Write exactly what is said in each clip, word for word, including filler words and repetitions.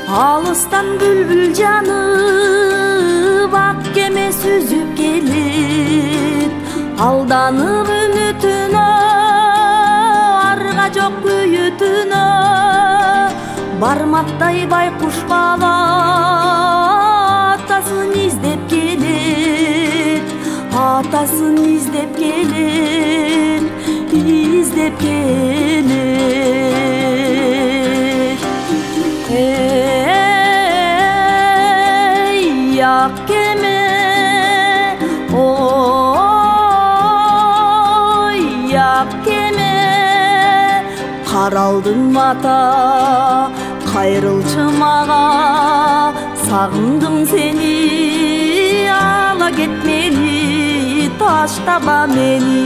Алыстан бүлбүл жанып ак кеме сүзүп келет, алданып үмүтүнө арга жок күйүтүнө. Бармактай байкуш бала атасын издеп келет, атасын издеп келет, издеп келет. Эй, ак кеме, ой, ак кеме, каралдың мата, кайрылчы мага, сагындым сени, ала кетмени, таштаба мени.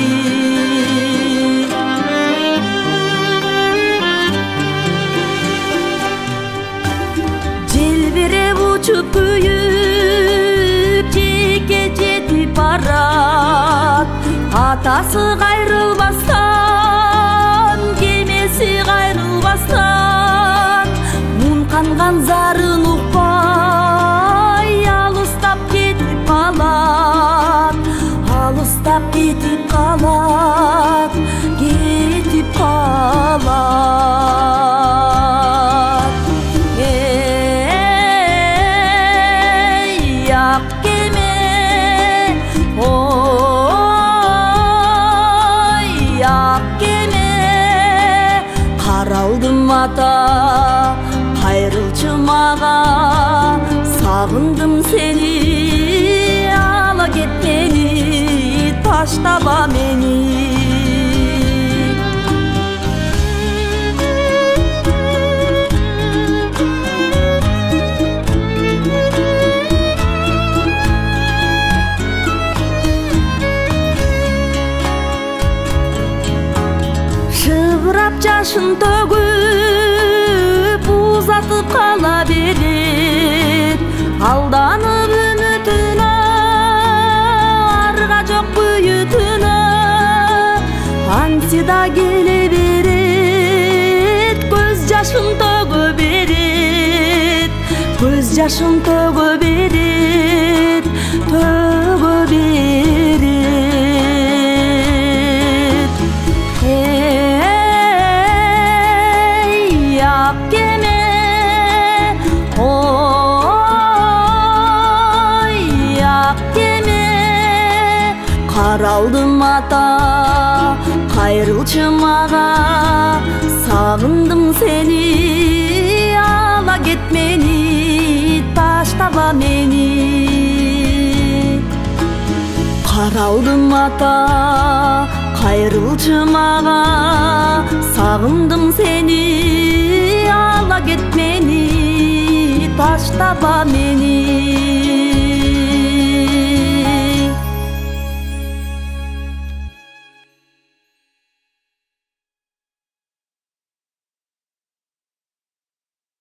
Желбиреп учуп күйүп жеке жетип барат, атасы кайрылбастан, кемеси кайрылбастан, мун канган зарын укпай алыстап кетип калат, алыстап кетип калат, кетип калат. Эй, ак кеме, ой, ак кеме, каралдым ата, кайрылчы мага, сагындым сени, ала кетмени, таштаба мени. Шыбырап жашын төгүп узатып кала берет, алданып үмүтүнө арга жок күйүтүнө. Антида келе берет, көз жашын төгө берет, көз жашын төгө берет, төгө берет. Эй, ак кеме, ой, ак кеме, каралдым ата, кайрылчы мага, сагындым сени, ала кетмени, таштаба мени. Каралдым ата, кайрылчы мага, сагындым сени, ала кетмени, таштаба мени.